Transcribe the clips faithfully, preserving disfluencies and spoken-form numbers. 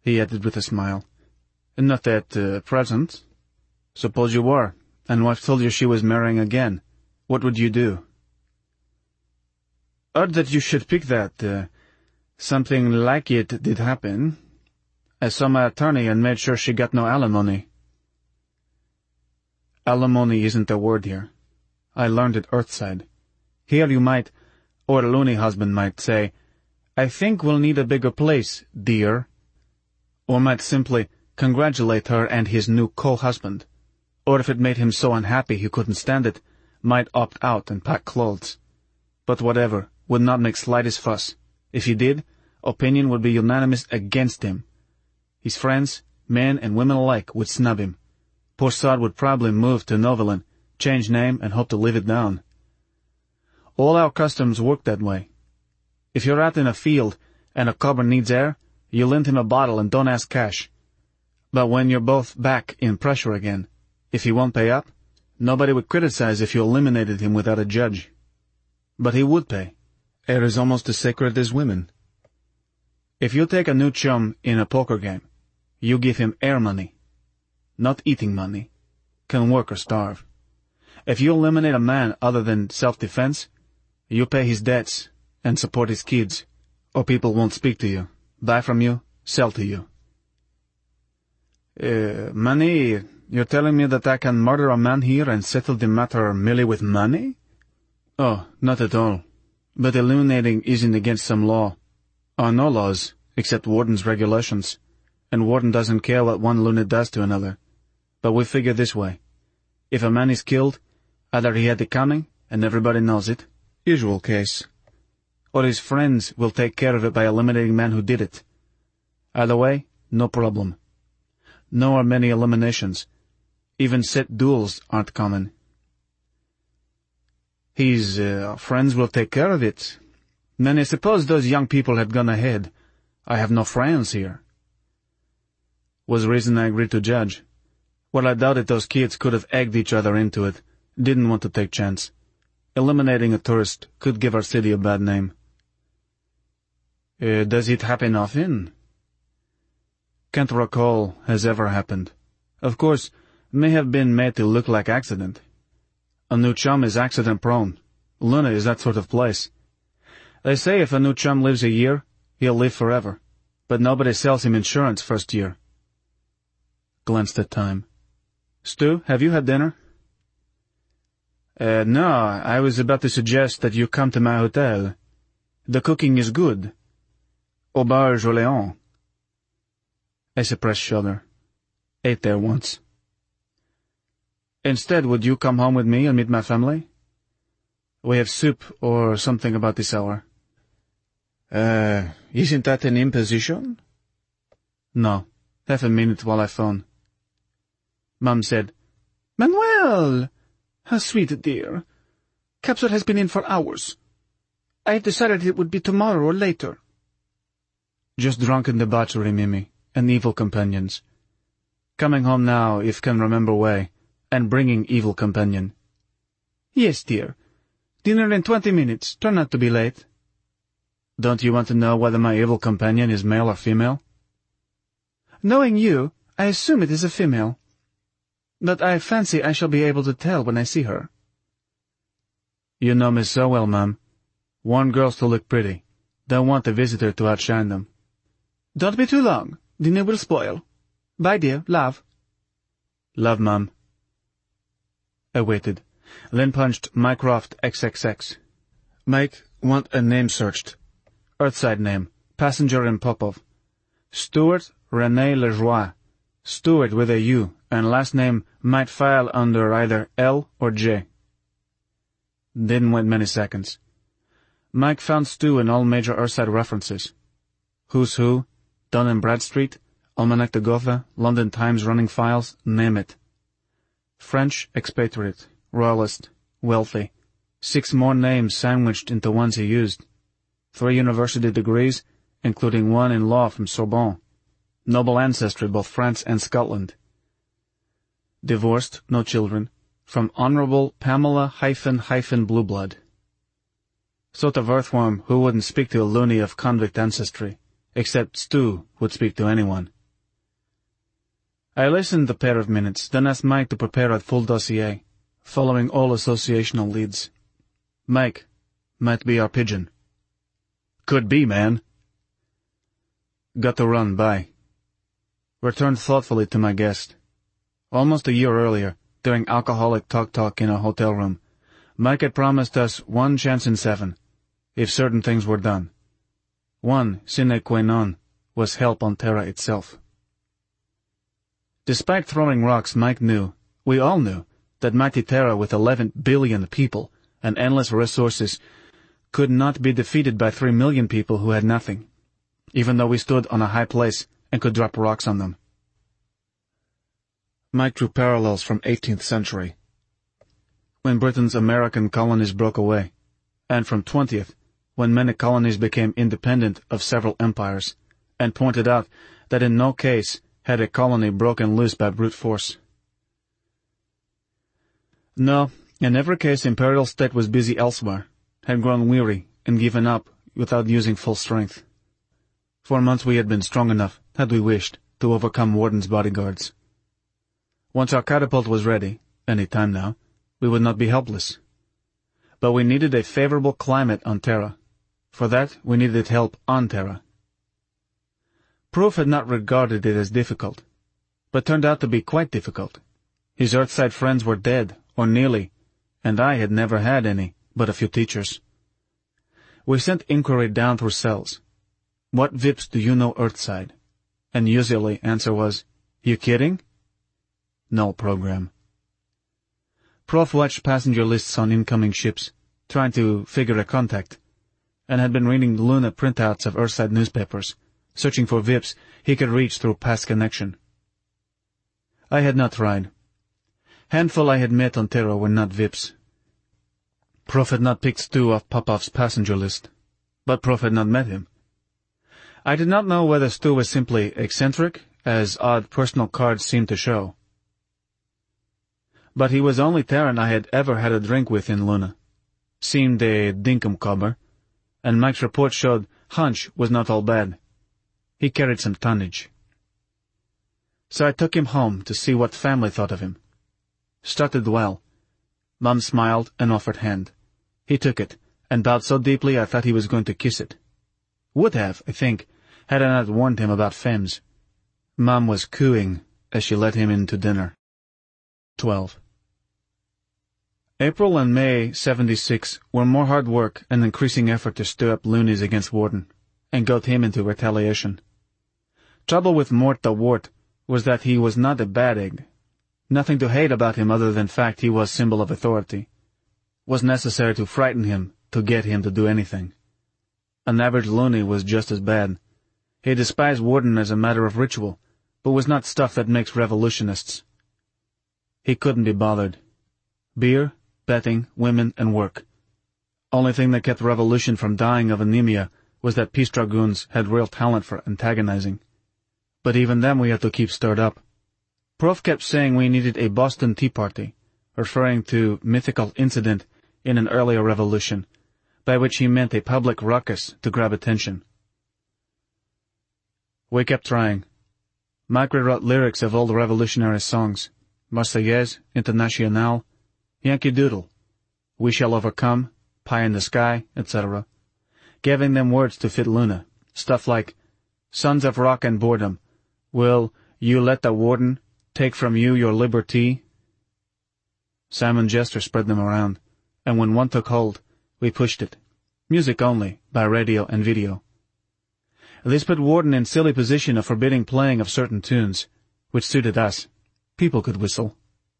he added with a smile. Not at uh, present. Suppose you were, and wife told you she was marrying again. What would you do? Odd that you should pick that. Uh, something like it did happen. I saw my attorney and made sure she got no alimony. Alimony isn't a word here. I learned it Earthside. Here you might, or a loony husband might say, I think we'll need a bigger place, dear. Or might simply congratulate her and his new co-husband. Or if it made him so unhappy he couldn't stand it, might opt out and pack clothes. But whatever, would not make slightest fuss. If he did, opinion would be unanimous against him. His friends, men and women alike, would snub him. Poor sod would probably move to Novelin, change name, and hope to live it down. All our customs work that way. If you're out in a field and a cobber needs air, you lend him a bottle and don't ask cash. But when you're both back in pressure again, if he won't pay up, nobody would criticize if you eliminated him without a judge. But he would pay. Air is almost as sacred as women. If you take a new chum in a poker game, you give him air money, not eating money. Can work or starve. If you eliminate a man other than self-defense, you pay his debts and support his kids, or people won't speak to you, buy from you, sell to you. Uh, money? You're telling me that I can murder a man here and settle the matter merely with money? Oh, not at all. But eliminating isn't against some law. Or no laws, except Warden's regulations. And Warden doesn't care what one lunatic does to another. But we figure this way. If a man is killed, either he had it coming, and everybody knows it, usual case, or his friends will take care of it by eliminating men who did it. Either way, no problem. Nor are many eliminations. Even set duels aren't common. His uh, friends will take care of it. Then I suppose those young people had gone ahead. I have no friends here. Was the reason I agreed to judge. Well, I doubted those kids could have egged each other into it. Didn't want to take chance. Eliminating a tourist could give our city a bad name. Uh, does it happen often? Can't recall has ever happened. Of course, may have been made to look like accident. A new chum is accident-prone. Luna is that sort of place. They say if a new chum lives a year, he'll live forever. But nobody sells him insurance first year. Glanced at time. Stu, have you had dinner? Uh, no, I was about to suggest that you come to my hotel. The cooking is good. Auberge Orléans. I suppressed shudder. Ate there once. Instead, would you come home with me and meet my family? We have soup or something about this hour. Uh, isn't that an imposition? No. Half a minute while I phone. Mum said, Manuel! How sweet, dear. Capsule has been in for hours. I have decided it would be tomorrow or later. Just drunken debauchery, Mimi, and evil companions. Coming home now, if can remember way, and bringing evil companion. Yes, dear. Dinner in twenty minutes. Try not to be late. Don't you want to know whether my evil companion is male or female? Knowing you, I assume it is a female. But I fancy I shall be able to tell when I see her. You know me so well, Mum. Want girls to look pretty. Don't want the visitor to outshine them. Don't be too long. Dinner will spoil. Bye, dear. Love. Love, Mum. I waited. Then punched Mycroft triple X. Mike, want a name searched. Earthside name. Passenger in Popov. Stuart René Lejoie. Stuart with a U, and last name might file under either L or J. Didn't wait many seconds. Mike found Stu in all major Earthside references. Who's Who, Dun and Bradstreet, Almanac de Gotha, London Times running files, name it. French expatriate, royalist, wealthy. Six more names sandwiched into ones he used. Three university degrees, including one in law from Sorbonne. Noble ancestry, both France and Scotland. Divorced, no children, from Honorable Pamela hyphen hyphen Blueblood. Sort of earthworm who wouldn't speak to a loony of convict ancestry, except Stu would speak to anyone. I listened a pair of minutes, then asked Mike to prepare a full dossier, following all associational leads. Mike, might be our pigeon. Could be, man. Got to run, bye. Returned thoughtfully to my guest. Almost a year earlier, during alcoholic talk-talk in a hotel room, Mike had promised us one chance in seven, if certain things were done. One, sine qua non, was help on Terra itself. Despite throwing rocks, Mike knew, we all knew, that mighty Terra with eleven billion people and endless resources could not be defeated by three million people who had nothing, even though we stood on a high place and could drop rocks on them. Mike drew parallels from eighteenth century, when Britain's American colonies broke away, and from twentieth, when many colonies became independent of several empires, and pointed out that in no case had a colony broken loose by brute force. No, in every case imperial state was busy elsewhere, had grown weary, and given up without using full strength. For months we had been strong enough, had we wished, to overcome Warden's bodyguards. Once our catapult was ready, any time now, we would not be helpless. But we needed a favorable climate on Terra. For that, we needed help on Terra. Proof had not regarded it as difficult, but turned out to be quite difficult. His Earthside friends were dead, or nearly, and I had never had any, but a few teachers. We sent inquiry down through cells. What V I Ps do you know Earthside? And usually answer was, you kidding? Null program. Prof watched passenger lists on incoming ships, trying to figure a contact, and had been reading Luna printouts of Earthside newspapers, searching for V I Ps he could reach through past connection. I had not tried. Handful I had met on Terra were not V I Ps. Prof had not picked Stu off Popov's passenger list, but Prof had not met him. I did not know whether Stu was simply eccentric, as odd personal cards seemed to show. But he was the only Terran I had ever had a drink with in Luna. Seemed a dinkum-cobber, and Mike's report showed hunch was not all bad. He carried some tonnage. So I took him home to see what family thought of him. Started well. Mom smiled and offered hand. He took it, and bowed so deeply I thought he was going to kiss it. Would have, I think, had I not warned him about femmes. Mom was cooing as she led him in to dinner. Twelve. April and May seventy-six were more hard work and increasing effort to stir up loonies against Warden, and goad him into retaliation. Trouble with Mort the Wart was that he was not a bad egg. Nothing to hate about him other than fact he was symbol of authority. Was necessary to frighten him, to get him to do anything. An average loony was just as bad. He despised Warden as a matter of ritual, but was not stuff that makes revolutionists. He couldn't be bothered. Beer, betting, women, and work. Only thing that kept revolution from dying of anemia was that peace dragoons had real talent for antagonizing. But even them we had to keep stirred up. Prof kept saying we needed a Boston Tea Party, referring to mythical incident in an earlier revolution, by which he meant a public ruckus to grab attention. We kept trying. Mike rewrote lyrics of old revolutionary songs, Marseillaise, Internationale, Yankee Doodle, We Shall Overcome, Pie in the Sky, et cetera, giving them words to fit Luna, stuff like, Sons of Rock and Boredom, will you let the Warden take from you your liberty? Simon Jester spread them around, and when one took hold, we pushed it. Music only, by radio and video. This put Warden in silly position of forbidding playing of certain tunes, which suited us. People could whistle.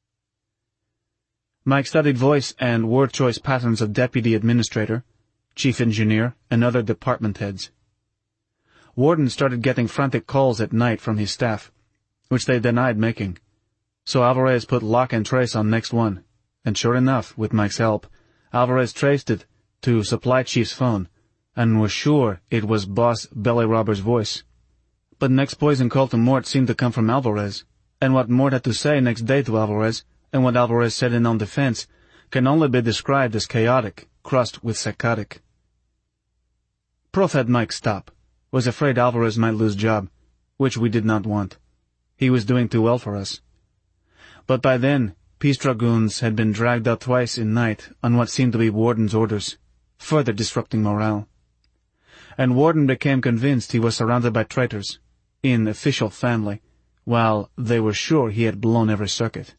Mike studied voice and word choice patterns of deputy administrator, chief engineer, and other department heads. Warden started getting frantic calls at night from his staff, which they denied making. So Alvarez put lock and trace on next one, and sure enough, with Mike's help, Alvarez traced it to supply chief's phone, and was sure it was boss Belly Robber's voice. But next poison call to Mort seemed to come from Alvarez, and what Mort had to say next day to Alvarez, and what Alvarez said in own defense, can only be described as chaotic, crossed with psychotic. Prof had Mike stop, Was afraid Alvarez might lose job, which we did not want. He was doing too well for us. But by then, Peace Dragoons had been dragged out twice in night on what seemed to be Warden's orders, further disrupting morale. And Warden became convinced he was surrounded by traitors, in official family, while they were sure he had blown every circuit.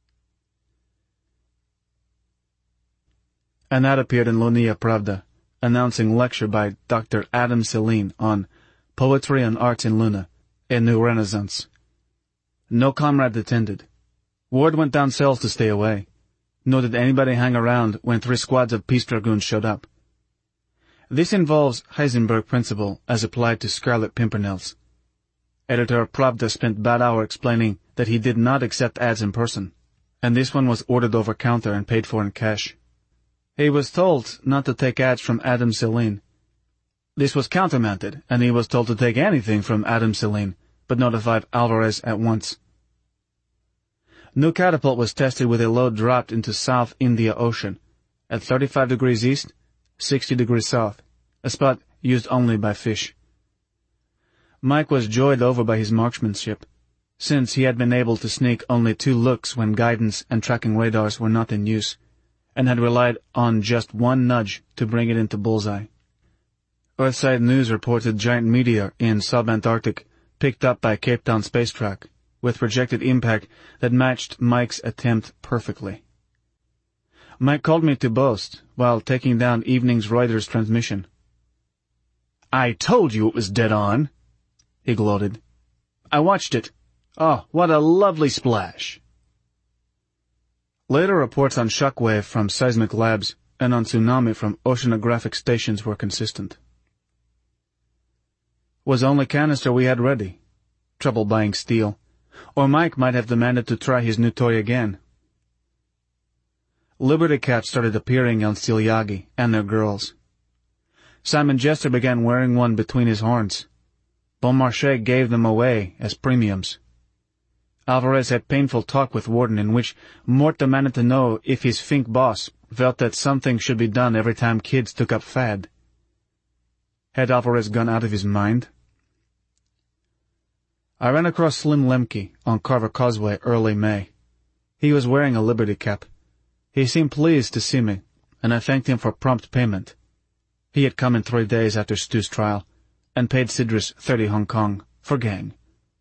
An ad appeared in Lunia Pravda, announcing lecture by Doctor Adam Celine on Poetry and Arts in Luna, a New Renaissance. No comrade attended. Word went down cells to stay away, nor did anybody hang around when three squads of Peace Dragoons showed up. This involves Heisenberg principle as applied to Scarlet Pimpernels. Editor Pravda spent bad hour explaining that he did not accept ads in person, and this one was ordered over counter and paid for in cash. He was told not to take ads from Adam Celine. This was countermounted, and he was told to take anything from Adam Celine, but notified Alvarez at once. New catapult was tested with a load dropped into South India Ocean, at thirty-five degrees east, sixty degrees south, a spot used only by fish. Mike was joyed over by his marksmanship, since he had been able to sneak only two looks when guidance and tracking radars were not in use, and had relied on just one nudge to bring it into bullseye. Earthside News reported giant meteor in subantarctic picked up by Cape Town space track, with projected impact that matched Mike's attempt perfectly. Mike called me to boast while taking down evening's Reuters transmission. "I told you it was dead on," he gloated. "I watched it. Oh, what a lovely splash." Later reports on shockwave from seismic labs and on tsunami from oceanographic stations were consistent. Was only canister we had ready. Trouble buying steel. Or Mike might have demanded to try his new toy again. Liberty Cats started appearing on Steel Yagi and their girls. Simon Jester began wearing one between his horns. Beaumarchais gave them away as premiums. Alvarez had painful talk with Warden in which Mort demanded to know if his Fink boss felt that something should be done every time kids took up fad. Had Alvarez gone out of his mind? I ran across Slim Lemke on Carver Causeway early May. He was wearing a Liberty cap. He seemed pleased to see me, and I thanked him for prompt payment. He had come in three days after Stu's trial, and paid Sidris thirty Hong Kong for gang.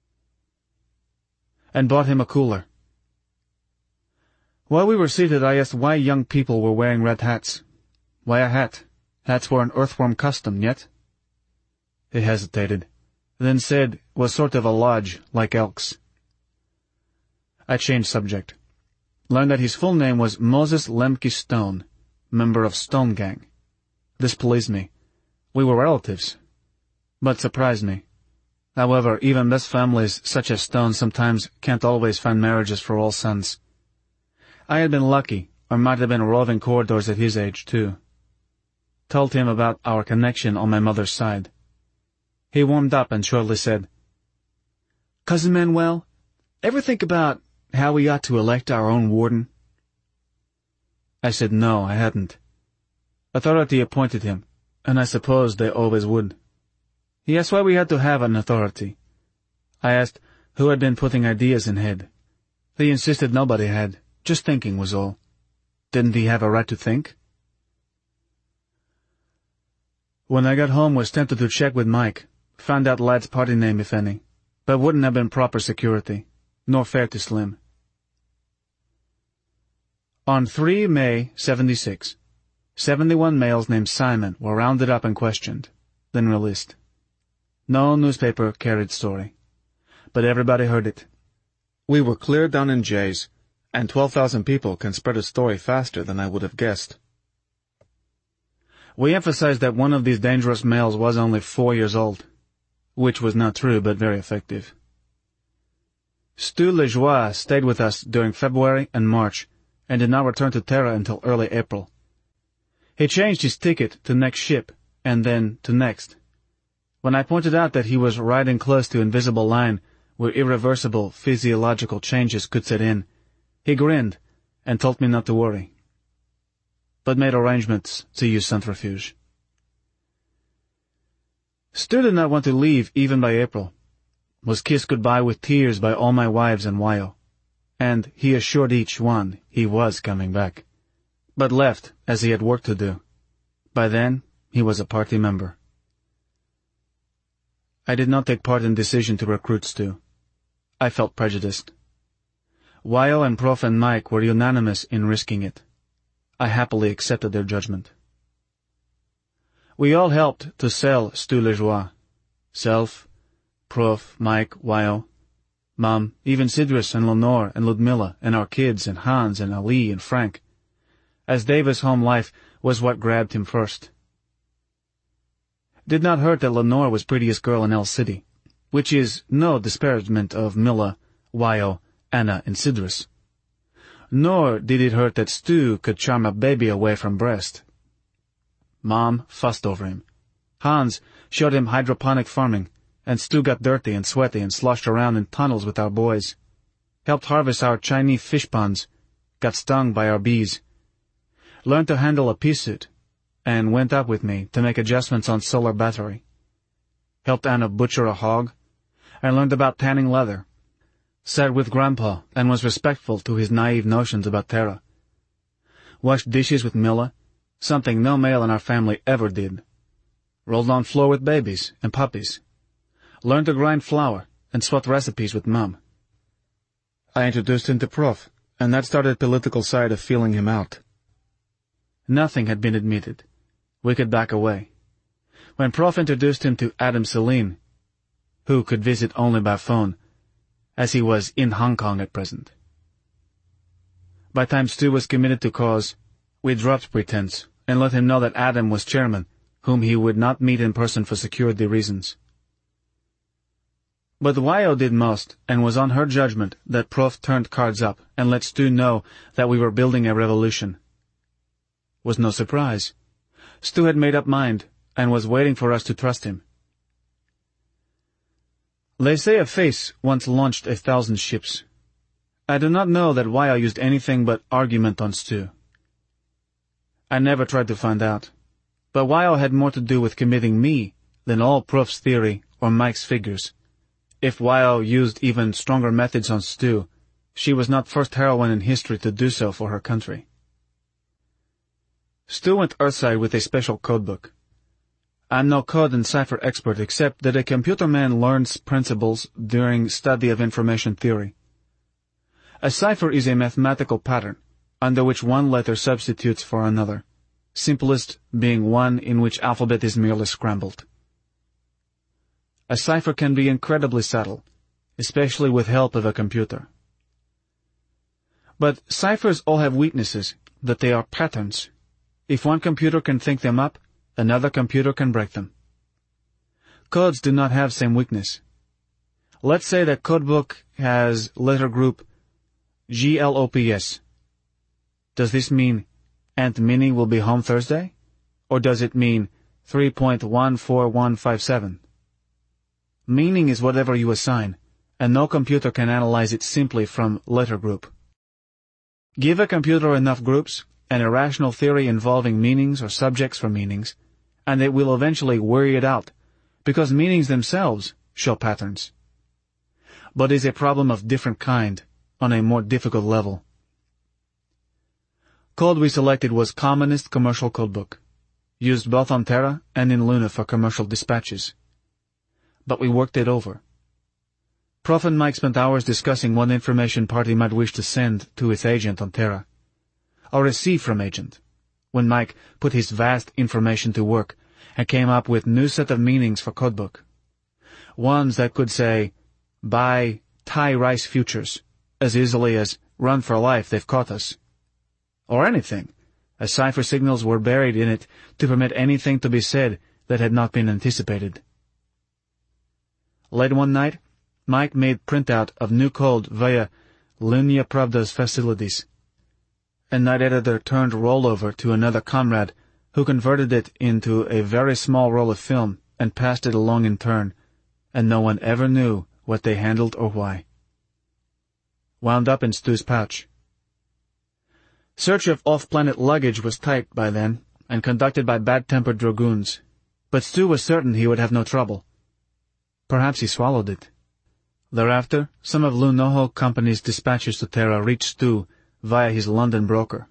And bought him a cooler. While we were seated, I asked why young people were wearing red hats. Why a hat? Hats were an earthworm custom, yet? He hesitated, then said was sort of a lodge, like Elks. I changed subject. Learned that his full name was Moses Lemke Stone, member of Stone Gang. This pleased me. We were relatives, but surprised me. However, even best families such as Stone sometimes can't always find marriages for all sons. I had been lucky, or might have been roving corridors at his age, too. Told him about our connection on my mother's side. He warmed up and shortly said, "Cousin Manuel, ever think about how we ought to elect our own warden?" I said no, I hadn't. Authority appointed him, and I supposed they always would. He asked why we had to have an authority. I asked who had been putting ideas in head. He insisted nobody had, just thinking was all. Didn't he have a right to think? When I got home, was tempted to check with Mike, found out lad's party name, if any, but wouldn't have been proper security, nor fair to Slim. On the third of May, seventy-six, seventy-one males named Simon were rounded up and questioned, then released. No newspaper carried story, but everybody heard it. We were clear down in Jay's, and twelve thousand people can spread a story faster than I would have guessed. We emphasized that one of these dangerous males was only four years old, which was not true but very effective. Stu Lejoie stayed with us during February and March, and did not return to Terra until early April. He changed his ticket to next ship, and then to next. When I pointed out that he was riding close to invisible line, where irreversible physiological changes could set in, he grinned and told me not to worry, but made arrangements to use centrifuge. Stu did not want to leave even by April, was kissed goodbye with tears by all my wives and Wyo, and he assured each one he was coming back, but left as he had work to do. By then, he was a party member. I did not take part in the decision to recruit Stu. I felt prejudiced. Wyo and Prof and Mike were unanimous in risking it. I happily accepted their judgment. We all helped to sell Stu LeJoie. Self, Prof, Mike, Wyo, Mom, even Sidris and Lenore and Ludmilla and our kids and Hans and Ali and Frank, as David's home life was what grabbed him first. Did not hurt that Lenore was prettiest girl in El City, which is no disparagement of Milla, Wyo, Anna, and Sidris. Nor did it hurt that Stu could charm a baby away from breast. Mom fussed over him. Hans showed him hydroponic farming, and Stu got dirty and sweaty and sloshed around in tunnels with our boys, helped harvest our Chinese fish ponds, got stung by our bees, learned to handle a pea suit, and went up with me to make adjustments on solar battery, helped Anna butcher a hog, and learned about tanning leather, sat with Grandpa and was respectful to his naive notions about Terra, washed dishes with Milla, something no male in our family ever did, rolled on floor with babies and puppies, learned to grind flour and swapped recipes with Mom. I introduced him to Prof, and that started the political side of feeling him out. Nothing had been admitted. We could back away. When Prof introduced him to Adam Celine, who could visit only by phone, as he was in Hong Kong at present. By time Stu was committed to cause, we dropped pretense and let him know that Adam was chairman, whom he would not meet in person for security reasons. But Wyo did most, and was on her judgment that Prof turned cards up and let Stu know that we were building a revolution. Was no surprise. Stu had made up mind, and was waiting for us to trust him. They say a face once launched a thousand ships. I do not know that Wyo used anything but argument on Stu. I never tried to find out, but Wyo had more to do with committing me than all Prof's theory or Mike's figures. If Wyo used even stronger methods on Stu, she was not first heroine in history to do so for her country. Stu went Earthside with a special codebook. I'm no code and cipher expert except that a computer man learns principles during study of information theory. A cipher is a mathematical pattern under which one letter substitutes for another, simplest being one in which alphabet is merely scrambled. A cipher can be incredibly subtle, especially with help of a computer. But ciphers all have weaknesses, that they are patterns. If one computer can think them up, another computer can break them. Codes do not have same weakness. Let's say that codebook has letter group G L O P S. Does this mean Aunt Minnie will be home Thursday? Or does it mean three point one four one five seven? Meaning is whatever you assign, and no computer can analyze it simply from letter group. Give a computer enough groups, an irrational theory involving meanings or subjects for meanings, and it will eventually worry it out, because meanings themselves show patterns. But is a problem of different kind, on a more difficult level. Code we selected was Commonest Commercial Codebook, used both on Terra and in Luna for commercial dispatches. But we worked it over. Prof and Mike spent hours discussing what information party might wish to send to its agent on Terra, or receive from agent, when Mike put his vast information to work and came up with new set of meanings for codebook. Ones that could say, buy Thai rice futures, as easily as run for life, they've caught us. Or anything, as cipher signals were buried in it to permit anything to be said that had not been anticipated. Late one night, Mike made printout of new code via Lunia Pravda's facilities. A night editor turned rollover to another comrade who converted it into a very small roll of film and passed it along in turn, and no one ever knew what they handled or why. Wound up in Stu's pouch. Search of off-planet luggage was tight by then, and conducted by bad-tempered dragoons. But Stu was certain he would have no trouble. Perhaps he swallowed it. Thereafter, some of Lunoho Company's dispatches to Terra reached Stu via his London broker.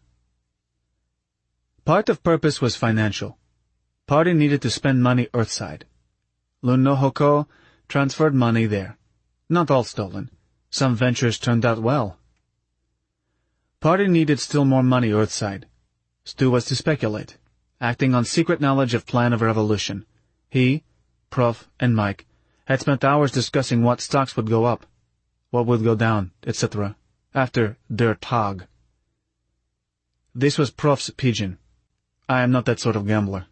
Part of purpose was financial. Party needed to spend money Earthside. Lunoho Co. transferred money there. Not all stolen. Some ventures turned out well. Party needed still more money Earthside. Stu was to speculate, acting on secret knowledge of plan of revolution. He, Prof, and Mike had spent hours discussing what stocks would go up, what would go down, et cetera, after Der Tag. This was Prof's pigeon. I am not that sort of gambler.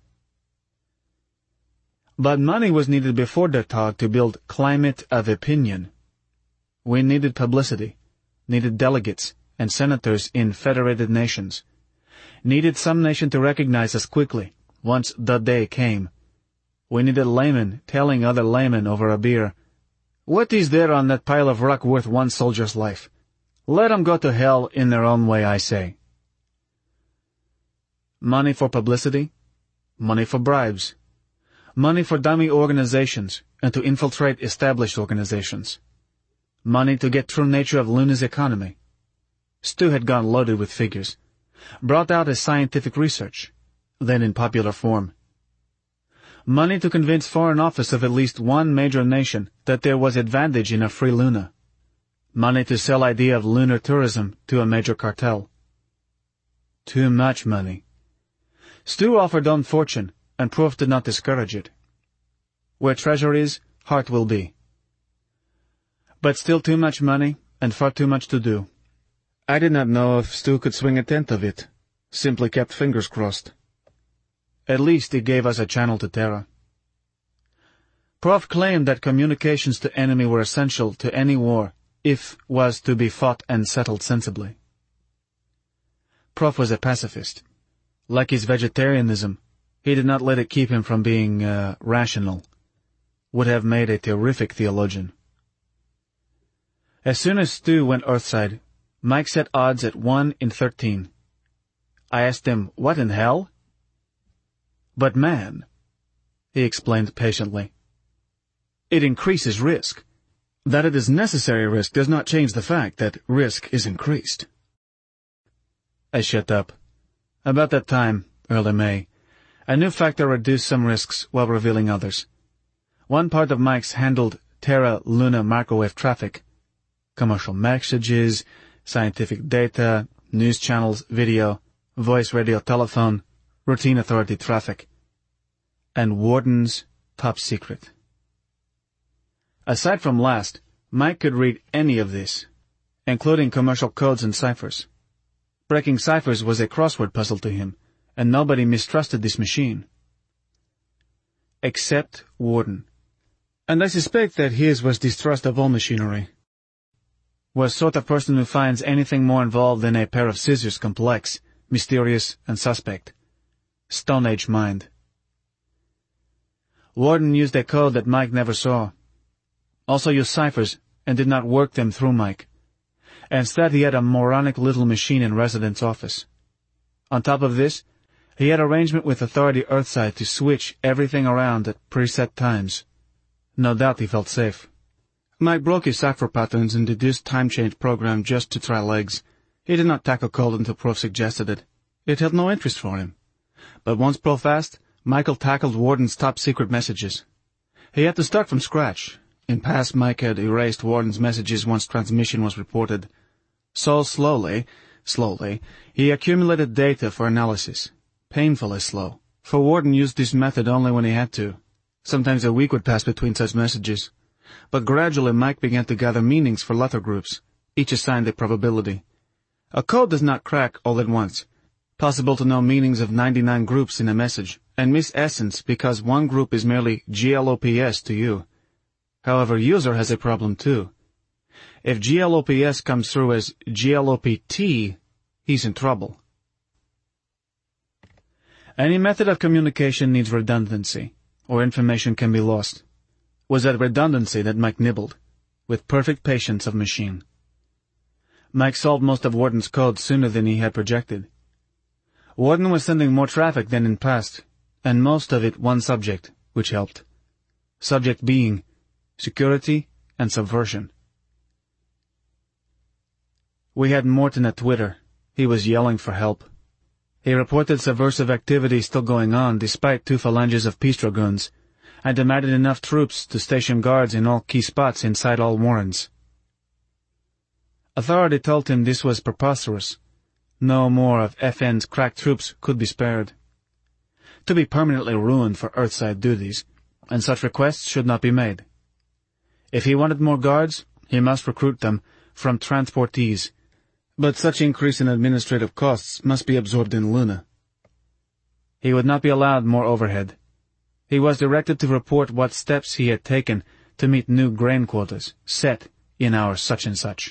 But money was needed before Der Tag to build climate of opinion. We needed publicity, needed delegates and senators in federated nations, needed some nation to recognize us quickly, once the day came. We needed laymen telling other laymen over a beer, "What is there on that pile of rock worth one soldier's life? Let 'em go to hell in their own way, I say." Money for publicity, money for bribes, money for dummy organizations and to infiltrate established organizations, money to get true nature of Luna's economy. Stu had gone loaded with figures, brought out as scientific research, then in popular form. Money to convince Foreign Office of at least one major nation that there was advantage in a free Luna. Money to sell idea of lunar tourism to a major cartel. Too much money. Stu offered own fortune, and Prof did not discourage it. Where treasure is, heart will be. But still too much money, and far too much to do. I did not know if Stu could swing a tenth of it. Simply kept fingers crossed. At least it gave us a channel to Terra. Prof claimed that communications to enemy were essential to any war, if was to be fought and settled sensibly. Prof was a pacifist. Like his vegetarianism, he did not let it keep him from being, uh, rational. Would have made a terrific theologian. As soon as Stu went Earthside, Mike set odds at one in thirteen. I asked him, "What in hell?" "But man," he explained patiently, "it increases risk. That it is necessary risk does not change the fact that risk is increased." I shut up. About that time, early May, a new factor reduced some risks while revealing others. One part of Mike's handled Terra-Luna microwave traffic, commercial messages, scientific data, news channels, video, voice, radio, telephone, routine authority traffic, and Warden's top secret. Aside from last, Mike could read any of this, including commercial codes and ciphers. Breaking ciphers was a crossword puzzle to him, and nobody mistrusted this machine. Except Warden. And I suspect that his was distrust of all machinery. Was sort of person who finds anything more involved than a pair of scissors complex, mysterious, and suspect. Stone Age mind. Warden used a code that Mike never saw. Also used ciphers, and did not work them through Mike. Instead, he had a moronic little machine in residence office. On top of this, he had arrangement with Authority Earthside to switch everything around at preset times. No doubt he felt safe. Mike broke his cipher patterns and deduced time change program just to try legs. He did not tackle code until Prof suggested it. It had no interest for him. But once Prof asked, Michael tackled Warden's top secret messages. He had to start from scratch. In past, Mike had erased Warden's messages once transmission was reported. So slowly, slowly, he accumulated data for analysis. Painfully slow, for Warden used this method only when he had to. Sometimes a week would pass between such messages. But gradually Mike began to gather meanings for letter groups, each assigned a probability. A code does not crack all at once. Possible to know meanings of ninety-nine groups in a message, and miss essence because one group is merely G L O P S to you. However, user has a problem too. If G L O P S comes through as G L O P T, he's in trouble. Any method of communication needs redundancy, or information can be lost. Was that redundancy that Mike nibbled, with perfect patience of machine. Mike solved most of Warden's code sooner than he had projected. Warden was sending more traffic than in past, and most of it one subject, which helped. Subject being security and subversion. We had Morton at Twitter. He was yelling for help. He reported subversive activity still going on despite two phalanges of peace dragoons, and demanded enough troops to station guards in all key spots inside all warrens. Authority told him this was preposterous. No more of F N's crack troops could be spared. To be permanently ruined for Earthside duties, and such requests should not be made. If he wanted more guards, he must recruit them from transportees, but such increase in administrative costs must be absorbed in Luna. He would not be allowed more overhead. He was directed to report what steps he had taken to meet new grain quotas set in our such-and-such.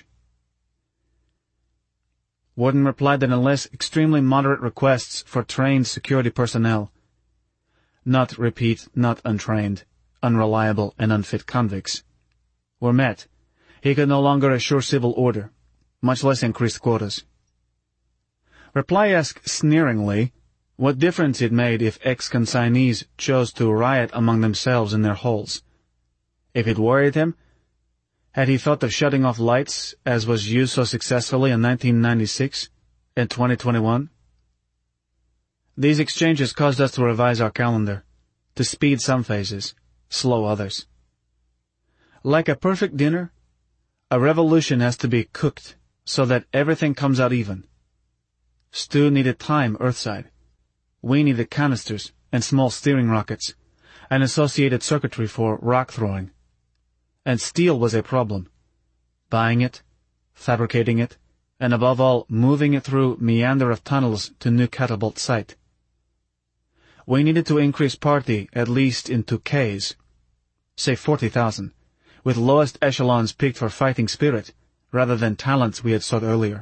Warden replied that unless extremely moderate requests for trained security personnel, not, repeat, not untrained, unreliable and unfit convicts, were met, he could no longer assure civil order, much less increased quotas. Reply asked sneeringly what difference it made if ex-consignees chose to riot among themselves in their holes. If it worried him, had he thought of shutting off lights, as was used so successfully in nineteen ninety-six and twenty twenty-one? These exchanges caused us to revise our calendar, to speed some phases, slow others. Like a perfect dinner, a revolution has to be cooked so that everything comes out even. Stew needed time Earthside. We needed canisters and small steering rockets, and associated circuitry for rock throwing. And steel was a problem. Buying it, fabricating it, and above all, moving it through meander of tunnels to new catapult site. We needed to increase party at least into Ks, say forty thousand, with lowest echelons picked for fighting spirit, rather than talents we had sought earlier.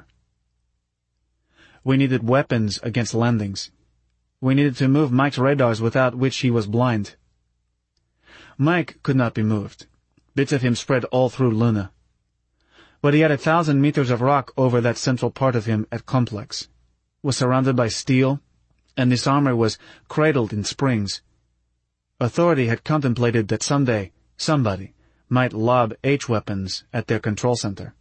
We needed weapons against landings. We needed to move Mike's radars without which he was blind. Mike could not be moved. Bits of him spread all through Luna. But he had a thousand meters of rock over that central part of him at Complex, was surrounded by steel, and this armor was cradled in springs. Authority had contemplated that someday somebody might lob H-weapons at their control center.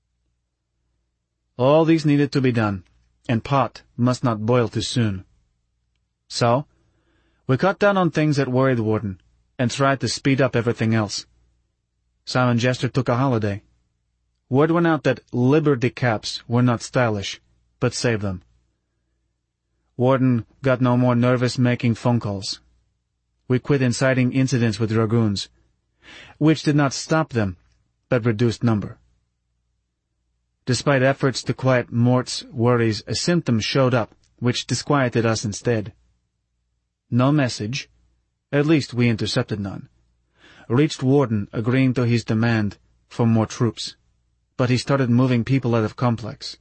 All these needed to be done, and pot must not boil too soon. So, we cut down on things that worried Warden, and tried to speed up everything else. Simon Jester took a holiday. Word went out that Liberty caps were not stylish, but save them. Warden got no more nervous making phone calls. We quit inciting incidents with dragoons, which did not stop them, but reduced number. Despite efforts to quiet Mort's worries, a symptom showed up, which disquieted us instead. No message, at least we intercepted none, reached Warden agreeing to his demand for more troops, but he started moving people out of Complex.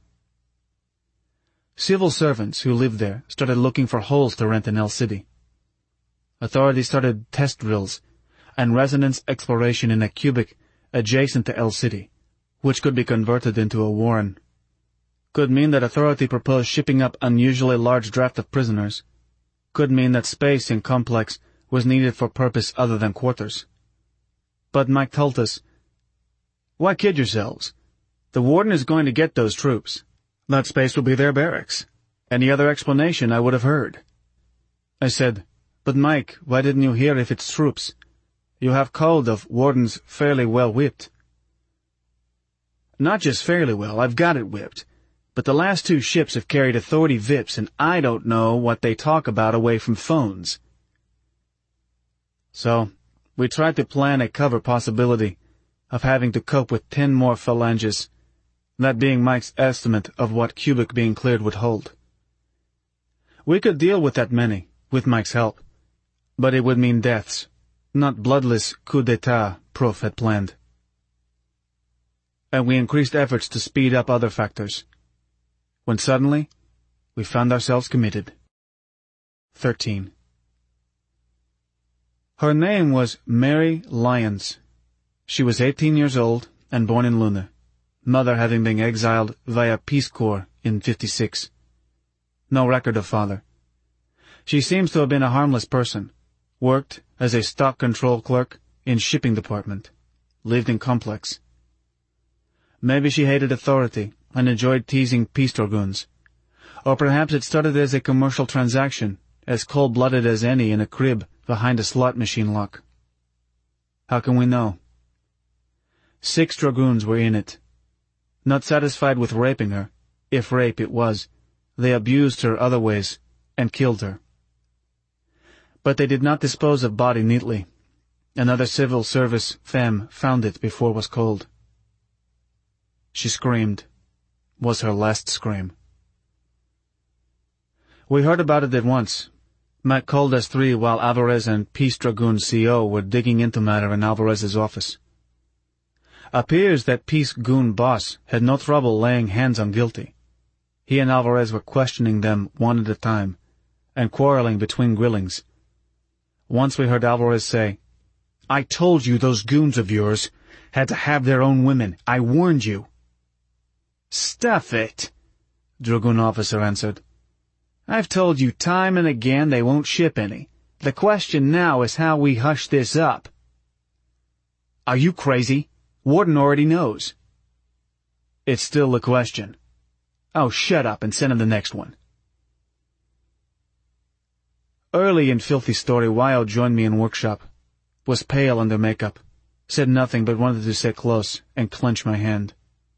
Civil servants who lived there started looking for holes to rent in El City. Authorities started test drills and resonance exploration in a cubic adjacent to El City, which could be converted into a warren. Could mean that Authority proposed shipping up unusually large draft of prisoners. Could mean that space in Complex was needed for purpose other than quarters. But Mike told us, "Why kid yourselves? The Warden is going to get those troops. That space will be their barracks. Any other explanation I would have heard." I said, "But Mike, why didn't you hear if it's troops? You have code of Wardens fairly well whipped." "Not just fairly well, I've got it whipped. But the last two ships have carried Authority V I Ps, and I don't know what they talk about away from phones." So, we tried to plan a cover possibility of having to cope with ten more phalanges, that being Mike's estimate of what cubic being cleared would hold. We could deal with that many, with Mike's help, but it would mean deaths, not bloodless coup d'etat Prof had planned. And we increased efforts to speed up other factors, when suddenly we found ourselves committed. thirteen. Her name was Mary Lyons. She was eighteen years old and born in Luna, mother having been exiled via Peace Corps in fifty-six. No record of father. She seems to have been a harmless person, worked as a stock control clerk in shipping department, lived in complex. Maybe she hated authority and enjoyed teasing peace dragoons. Or perhaps it started as a commercial transaction, as cold-blooded as any in a crib behind a slot machine lock. How can we know? Six dragoons were in it. Not satisfied with raping her, if rape it was, they abused her other ways and killed her. But they did not dispose of body neatly. Another civil service femme found it before it was cold. She screamed. Was her last scream. We heard about it at once. Mac called us three while Alvarez and Peace Dragoon C O were digging into matter in Alvarez's office. Appears that Peace Goon boss had no trouble laying hands on guilty. He and Alvarez were questioning them one at a time, and quarreling between grillings. Once we heard Alvarez say, "I told you those goons of yours had to have their own women. I warned you." "Stuff it," Dragoon officer answered. "I've told you time and again they won't ship any. The question now is how we hush this up." "Are you crazy? Warden already knows." "It's still the question." "Oh, shut up and send him the next one." Early in Filthy Story, Wyo joined me in workshop. Was pale under makeup. Said nothing but wanted to sit close and clench my hand.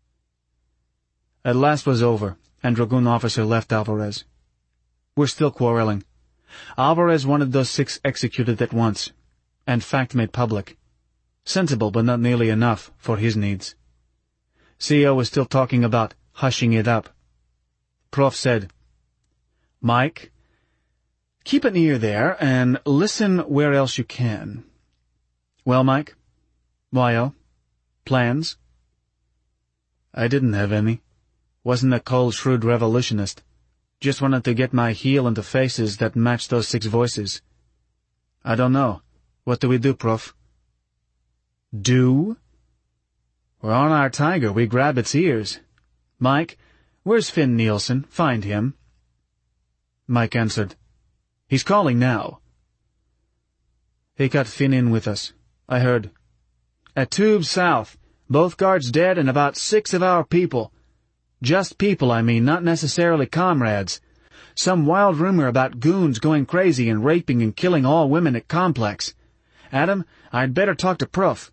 At last was over, and Dragoon officer left Alvarez. We're still quarreling. Alvarez wanted those six executed at once, and fact made public. Sensible, but not nearly enough for his needs. C O was still talking about hushing it up. Prof said, "Mike, keep an ear there and listen where else you can." "Well, Mike? Wyo? Plans?" I didn't have any. Wasn't a cold, shrewd revolutionist. Just wanted to get my heel into faces that matched those six voices. "I don't know. What do we do, Prof?" "Do?" "We're on our tiger. We grab its ears. Mike, where's Finn Nielsen? Find him." Mike answered, "He's calling now." He got Finn in with us. I heard, "At Tube South, both guards dead and about six of our people. Just people, I mean, not necessarily comrades. Some wild rumor about goons going crazy and raping and killing all women at Complex. Adam, I'd better talk to Prof."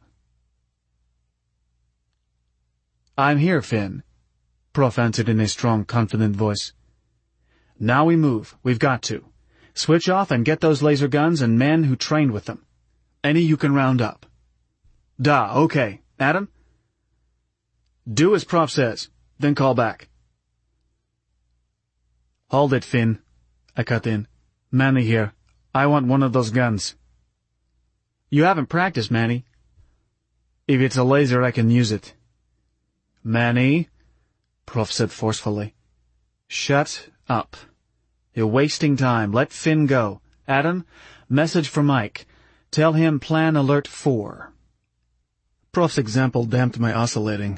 "I'm here, Finn," Prof answered in a strong, confident voice. "Now we move. We've got to. Switch off and get those laser guns and men who trained with them. Any you can round up." "Da, okay. Adam?" "Do as Prof says, then call back." "Hold it, Finn," I cut in. "Manny here. I want one of those guns." "You haven't practiced, Manny." "If it's a laser, I can use it." "Manny," Prof said forcefully. "Shut up. You're wasting time. Let Finn go. Adam, message for Mike. Tell him plan alert four. Prof's example damped my oscillating.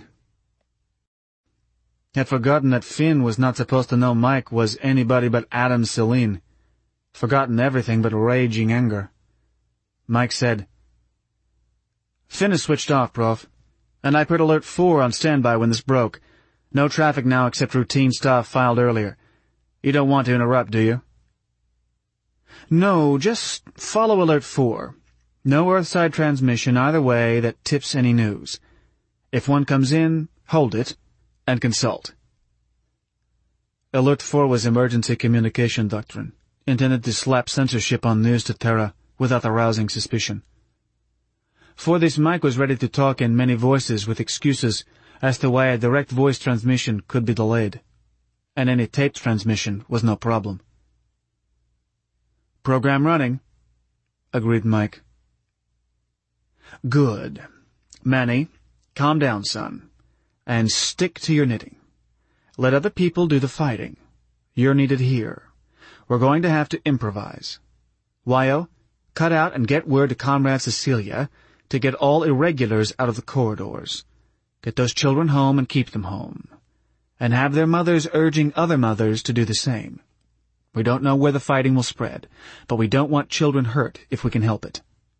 Had forgotten that Finn was not supposed to know Mike was anybody but Adam Celine. Forgotten everything but raging anger. Mike said, "Finn is switched off, Prof, and I put alert four on standby when this broke. No traffic now except routine stuff filed earlier. You don't want to interrupt, do you?" "No, just follow alert four. No Earthside transmission either way that tips any news. If one comes in, hold it, and consult." Alert four was emergency communication doctrine, intended to slap censorship on news to Terra without arousing suspicion. For this, Mike was ready to talk in many voices with excuses as to why a direct voice transmission could be delayed, and any taped transmission was no problem. "Program running," agreed Mike. "Good. Manny, calm down, son, and stick to your knitting. Let other people do the fighting. You're needed here. We're going to have to improvise. Wyo, cut out and get word to Comrade Cecilia to get all irregulars out of the corridors. Get those children home and keep them home. And have their mothers urging other mothers to do the same. We don't know where the fighting will spread, but we don't want children hurt if we can help it.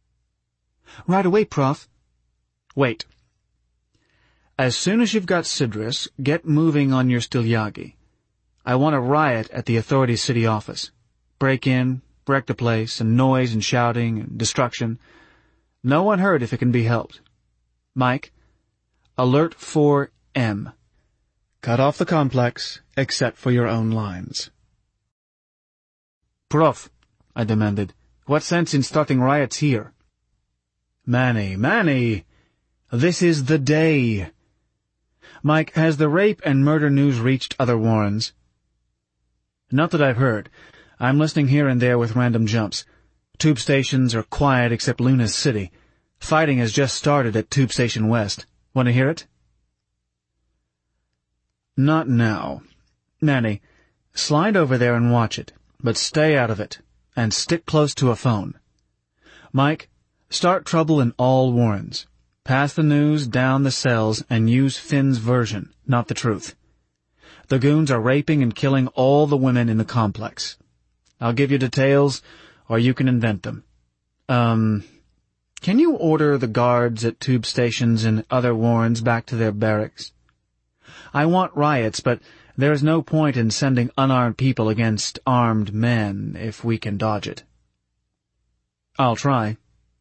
Right away, Prof. Wait. As soon as you've got Sidris, get moving on your Stilyagi. I want a riot at the authorities' city office. Break in, wreck the place, and noise and shouting and destruction. No one hurt if it can be helped. Mike, alert four M. Cut off the complex, except for your own lines. Prof, I demanded, what sense in starting riots here? Manny, Manny, this is the day. Mike, has the rape and murder news reached other Warrens? Not that I've heard. I'm listening here and there with random jumps. Tube stations are quiet except Luna's City. Fighting has just started at Tube Station West. Want to hear it? Not now. Manny, slide over there and watch it, but stay out of it, and stick close to a phone. Mike, start trouble in all Warrens. Pass the news down the cells and use Finn's version, not the truth. The goons are raping and killing all the women in the complex. I'll give you details, or you can invent them. Um, can you order the guards at tube stations and other Warrens back to their barracks? I want riots, but there is no point in sending unarmed people against armed men if we can dodge it. I'll try.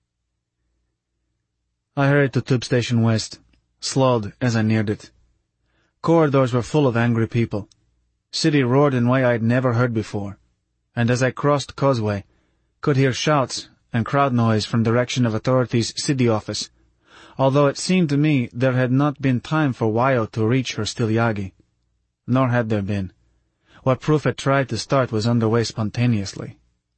I hurried to Tube Station West, slowed as I neared it. Corridors were full of angry people. City roared in a way I'd never heard before, and as I crossed Causeway, could hear shouts and crowd noise from direction of authorities' city office, although it seemed to me there had not been time for Wyo to reach her Stilyagi. Nor had there been. What Proof had tried to start was underway spontaneously.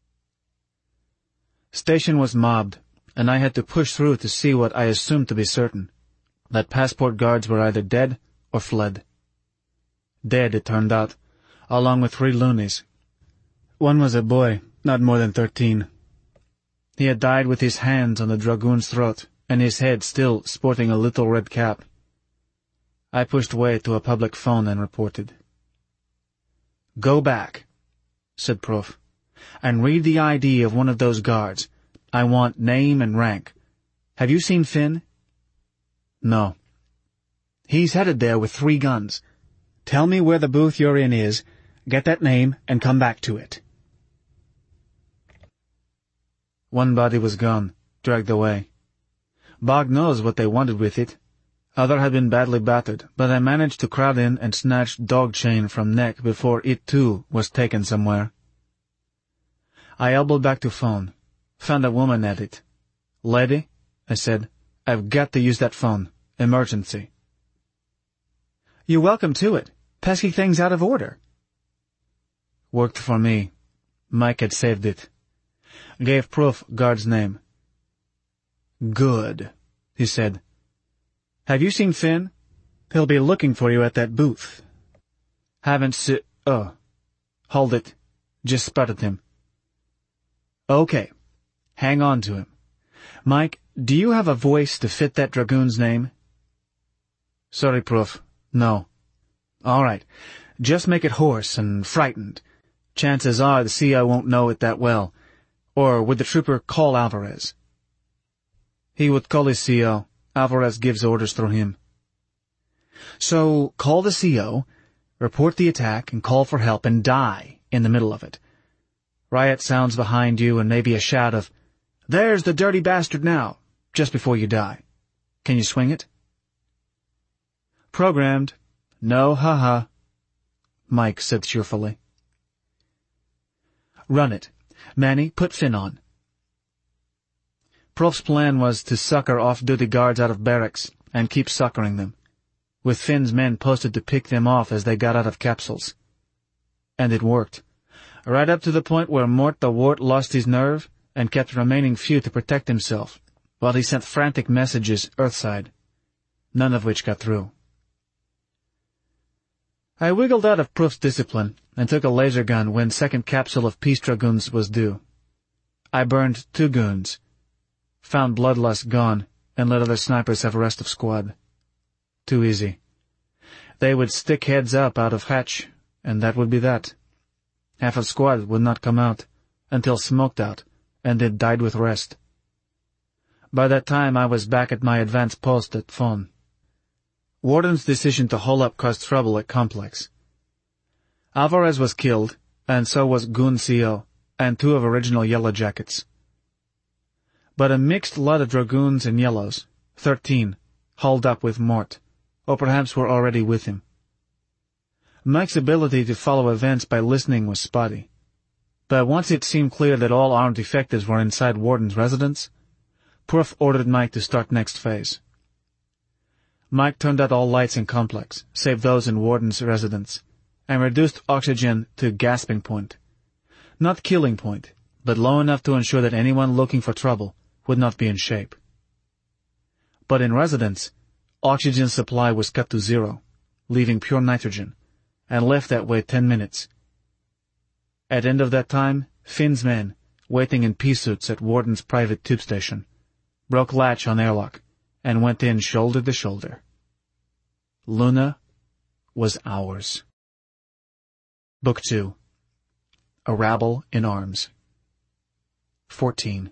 Station was mobbed, and I had to push through to see what I assumed to be certain, that passport guards were either dead or fled. Dead, it turned out, along with three loonies. One was a boy, not more than thirteen. He had died with his hands on the dragoon's throat, and his head still sporting a little red cap. I pushed way to a public phone and reported. Go back, said Prof, and read the I D of one of those guards. I want name and rank. Have you seen Finn? No. He's headed there with three guns. Tell me where the booth you're in is, get that name, and come back to it. One body was gone, dragged away. Bog knows what they wanted with it. Other had been badly battered, but I managed to crowd in and snatch dog chain from neck before it too was taken somewhere. I elbowed back to phone. Found a woman at it. Lady, I said, I've got to use that phone. Emergency. You're welcome to it. Pesky thing's out of order. Worked for me. Mike had saved it. Gave Proof guard's name. Good, he said. Have you seen Finn? He'll be looking for you at that booth. Haven't se- oh. Hold it. Just spotted him. Okay. Hang on to him. Mike, do you have a voice to fit that dragoon's name? Sorry, Proof. No. All right. Just make it hoarse and frightened. Chances are the C O won't know it that well. Or would the trooper call Alvarez? He would call his C O. Alvarez gives orders through him. So, call the C O, report the attack, and call for help, and die in the middle of it. Riot sounds behind you, and maybe a shout of, "There's the dirty bastard now," just before you die. Can you swing it? Programmed. No ha-ha, Mike said cheerfully. Run it. Manny, put Finn on. Prof's plan was to sucker off-duty guards out of barracks and keep suckering them, with Finn's men posted to pick them off as they got out of capsules. And it worked, right up to the point where Mort the Wart lost his nerve and kept the remaining few to protect himself, while he sent frantic messages earthside, none of which got through. I wiggled out of Prof's discipline and took a laser gun when second capsule of Peace Dragoons was due. I burned two goons, found Bloodlust gone, and let other snipers have rest of squad. Too easy. They would stick heads up out of hatch, and that would be that. Half of squad would not come out, until smoked out, and it died with rest. By that time I was back at my advanced post at Fon. Warden's decision to hole up caused trouble at Complex. Alvarez was killed, and so was Goon C O, and two of original Yellow Jackets. But a mixed lot of Dragoons and Yellows, thirteen, hauled up with Mort, or perhaps were already with him. Mike's ability to follow events by listening was spotty. But once it seemed clear that all armed defectives were inside Warden's residence, Proof ordered Mike to start next phase. Mike turned out all lights in Complex, save those in Warden's residence, and reduced oxygen to gasping point. Not killing point, but low enough to ensure that anyone looking for trouble would not be in shape. But in residence, oxygen supply was cut to zero, leaving pure nitrogen, and left that way ten minutes. At end of that time, Finn's men, waiting in pea suits at Warden's private tube station, broke latch on airlock, and went in shoulder to shoulder. Luna was ours. Book two. A Rabble in Arms. Fourteen.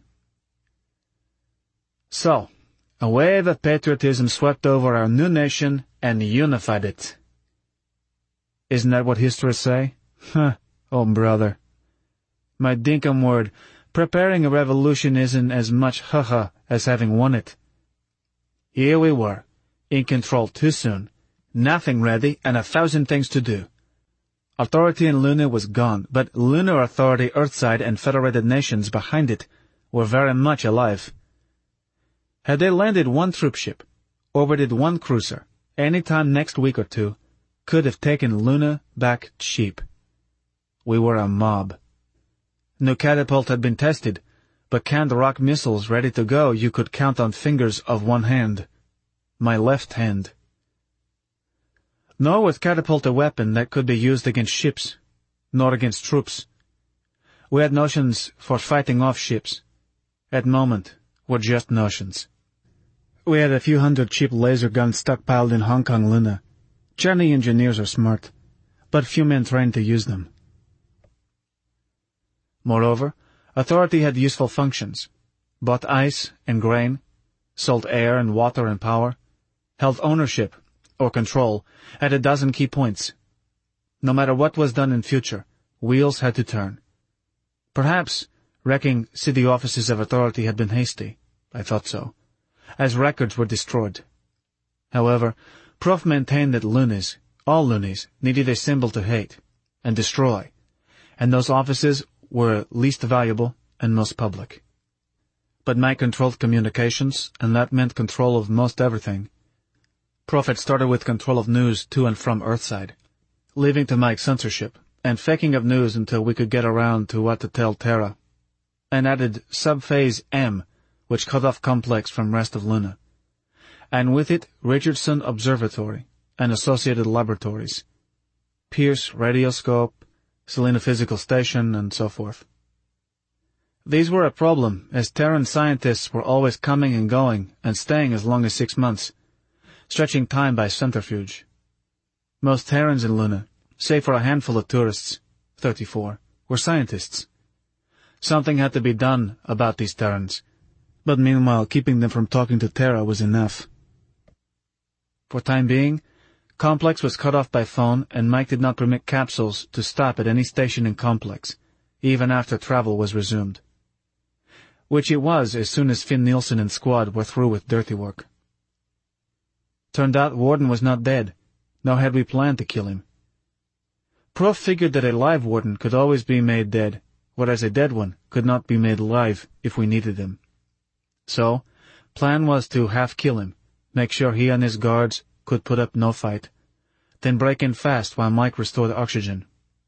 So, a wave of patriotism swept over our new nation and unified it. Isn't that what historians say? Huh, oh brother. My dinkum word, preparing a revolution isn't as much haha as having won it. Here we were, in control too soon, nothing ready, and a thousand things to do. Authority in Luna was gone, but lunar authority Earthside and federated nations behind it were very much alive. Had they landed one troopship, orbited one cruiser, any time next week or two, could have taken Luna back cheap. We were a mob. No catapult had been tested, but canned rock missiles ready to go you could count on fingers of one hand. My left hand. Nor was catapult a weapon that could be used against ships, nor against troops. We had notions for fighting off ships. At moment, were just notions. We had a few hundred cheap laser guns stockpiled in Hong Kong Luna. Journey engineers are smart, but few men trained to use them. Moreover, authority had useful functions, bought ice and grain, sold air and water and power, held ownership, or control, at a dozen key points. No matter what was done in future, wheels had to turn. Perhaps, wrecking city offices of authority had been hasty. I thought so, as records were destroyed. However, Prof maintained that Lunis, all Lunis, needed a symbol to hate and destroy, and those offices were least valuable and most public. But Mike controlled communications, and that meant control of most everything. Prof had started with control of news to and from Earthside, leaving to Mike censorship, and faking of news until we could get around to what to tell Terra, and added Subphase M, which cut off Complex from rest of Luna, and with it Richardson Observatory and associated laboratories, Pierce Radioscope, Selena Physical Station, and so forth. These were a problem, as Terran scientists were always coming and going and staying as long as six months, stretching time by centrifuge. Most Terrans in Luna, save for a handful of tourists, thirty-four, were scientists. Something had to be done about these Terrans, but meanwhile keeping them from talking to Terra was enough. For time being, Complex was cut off by phone, and Mike did not permit capsules to stop at any station in Complex, even after travel was resumed. Which it was as soon as Finn Nielsen and squad were through with dirty work. Turned out Warden was not dead, nor had we planned to kill him. Prof figured that a live Warden could always be made dead, whereas a dead one could not be made alive if we needed him. So, plan was to half-kill him, make sure he and his guards could put up no fight, then break in fast while Mike restored oxygen.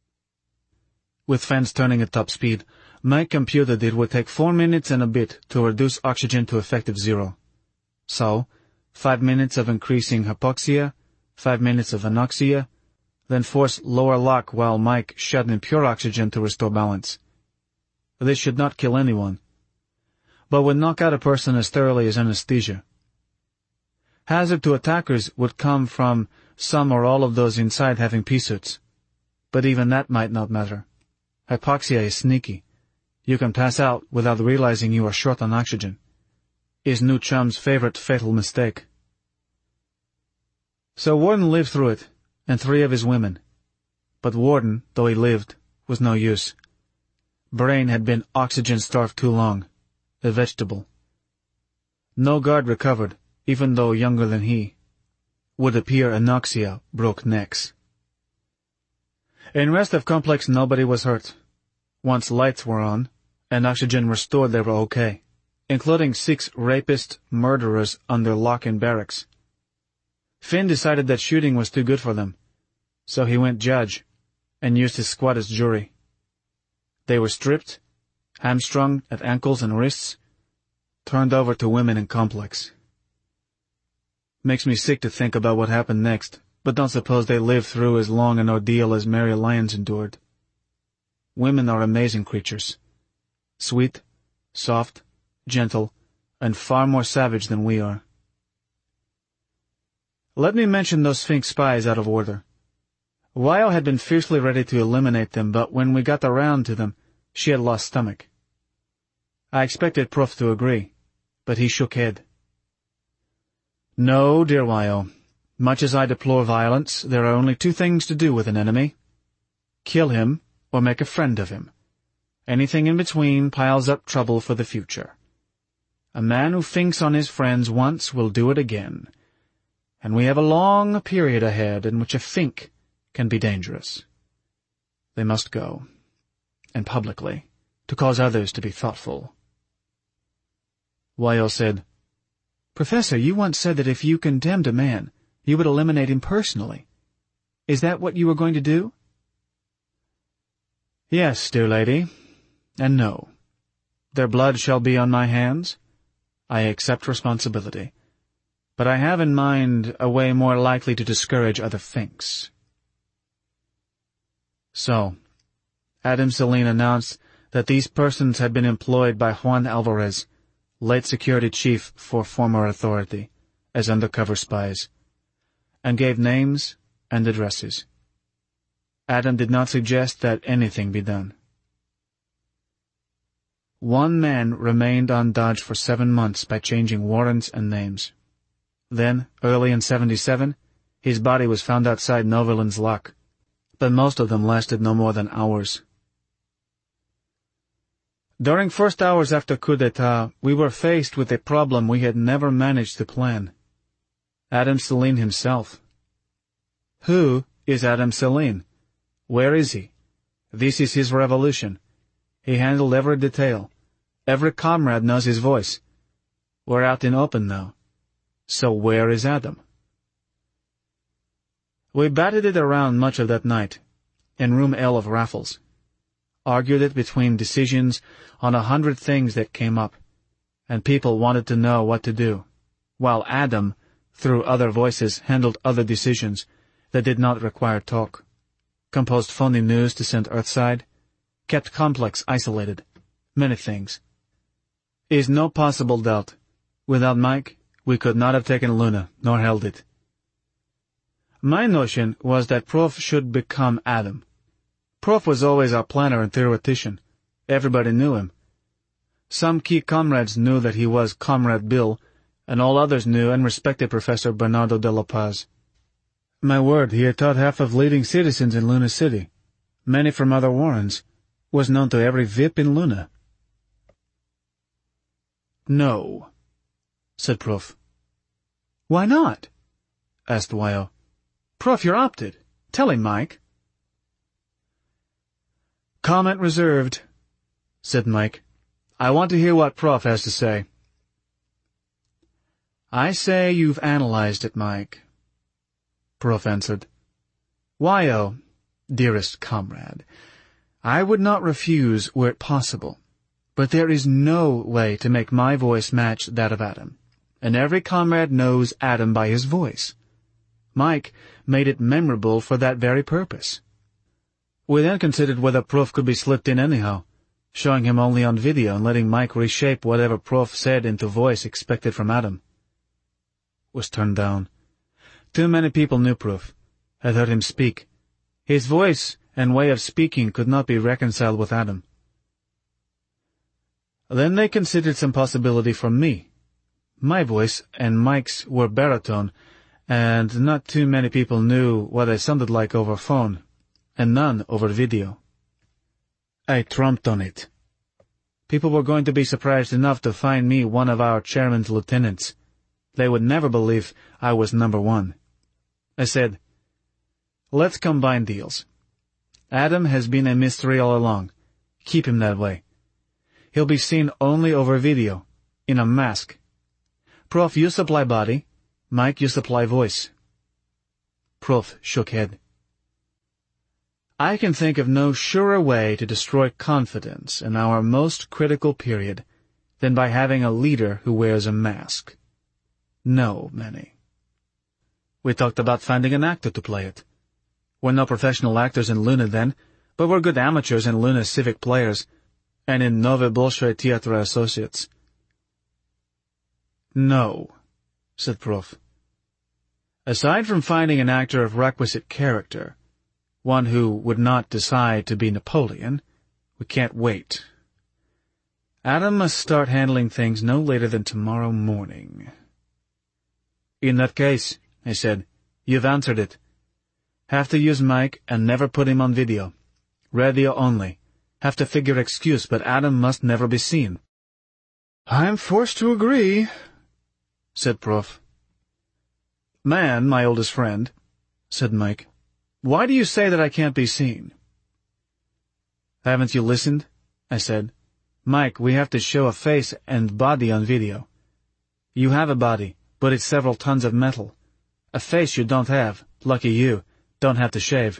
With fans turning at top speed, Mike computed it would take four minutes and a bit to reduce oxygen to effective zero. So, five minutes of increasing hypoxia, five minutes of anoxia, then force lower lock while Mike shut in pure oxygen to restore balance. This should not kill anyone, but would knock out a person as thoroughly as anesthesia. Hazard to attackers would come from some or all of those inside having pea suits, but even that might not matter. Hypoxia is sneaky. You can pass out without realizing you are short on oxygen. his new chum's favorite fatal mistake. So Warden lived through it, and three of his women. But Warden, though he lived, was no use. Brain had been oxygen-starved too long, a vegetable. No guard recovered, even though younger than he. Would appear anoxia broke necks. In rest of complex nobody was hurt. Once lights were on, and oxygen restored, they were okay, including six rapist murderers under lock in barracks. Finn decided that shooting was too good for them, so he went judge, and used his squad as jury. They were stripped, hamstrung at ankles and wrists, turned over to women in complex. Makes me sick to think about what happened next, but don't suppose they lived through as long an ordeal as Mary Lyons endured. Women are amazing creatures. Sweet, soft, gentle, and far more savage than we are. Let me mention those Sphinx spies out of order. Wyo had been fiercely ready to eliminate them, but when we got around to them, she had lost stomach. I expected Prof to agree, but he shook head. No, dear Wyo. Much as I deplore violence, there are only two things to do with an enemy. Kill him, or make a friend of him. Anything in between piles up trouble for the future. A man who thinks on his friends once will do it again. And we have a long period ahead in which a think can be dangerous. They must go, and publicly, to cause others to be thoughtful. Wyo said, Professor, you once said that if you condemned a man, you would eliminate him personally. Is that what you were going to do? Yes, dear lady, and no. Their blood shall be on my hands. I accept responsibility. But I have in mind a way more likely to discourage other thinks. So, Adam Celine announced that these persons had been employed by Juan Alvarez, late security chief for former authority, as undercover spies, and gave names and addresses. Adam did not suggest that anything be done. One man remained on Dodge for seven months by changing warrants and names. Then, early in seventy-seven, his body was found outside Novalin's lock, but most of them lasted no more than hours. During first hours after coup d'etat, we were faced with a problem we had never managed to plan. Adam Celine himself. Who is Adam Celine? Where is he? This is his revolution. He handled every detail. Every comrade knows his voice. We're out in open now. So where is Adam? We batted it around much of that night, in room L of Raffles. Argued it between decisions on a hundred things that came up, and people wanted to know what to do, while Adam, through other voices, handled other decisions that did not require talk, composed phony news to send Earthside, kept Complex isolated, many things. Is no possible doubt. Without Mike, we could not have taken Luna, nor held it. My notion was that Prof should become Adam. Prof was always our planner and theoretician. Everybody knew him. Some key comrades knew that he was Comrade Bill, and all others knew and respected Professor Bernardo de la Paz. My word, he had taught half of leading citizens in Luna City, many from other warrens, was known to every V I P in Luna. No, said Prof. Why not? Asked Wyo. Prof, you're opted. Tell him, Mike. Comment reserved, said Mike. I want to hear what Prof has to say. I say you've analyzed it, Mike, Prof answered. Wyo, dearest comrade, I would not refuse were it possible, but there is no way to make my voice match that of Adam, and every comrade knows Adam by his voice. Mike made it memorable for that very purpose. We then considered whether Prof could be slipped in anyhow, showing him only on video and letting Mike reshape whatever Prof said into voice expected from Adam. Was turned down. Too many people knew Prof, had heard him speak. His voice and way of speaking could not be reconciled with Adam. Then they considered some possibility for me, My voice and Mike's were baritone, and not too many people knew what I sounded like over phone, and none over video. I trumped on it. People were going to be surprised enough to find me one of our chairman's lieutenants. They would never believe I was number one. I said, let's combine deals. Adam has been a mystery all along. Keep him that way. He'll be seen only over video, in a mask. Prof, you supply body. Mike, you supply voice. Prof shook head. I can think of no surer way to destroy confidence in our most critical period than by having a leader who wears a mask. No, Manny. We talked about finding an actor to play it. We're no professional actors in Luna then, but we're good amateurs in Luna civic players, and in Nove Bolshoi Teatra associates. No, said Prof. Aside from finding an actor of requisite character, one who would not decide to be Napoleon, we can't wait. Adam must start handling things no later than tomorrow morning. In that case, I said, you've answered it. Have to use Mike and never put him on video. Radio only. Have to figure excuse, but Adam must never be seen. I'm forced to agree, said Prof. Man, my oldest friend, said Mike, why do you say that I can't be seen? Haven't you listened? I said. Mike, we have to show a face and body on video. You have a body, but it's several tons of metal. A face you don't have, lucky you, don't have to shave.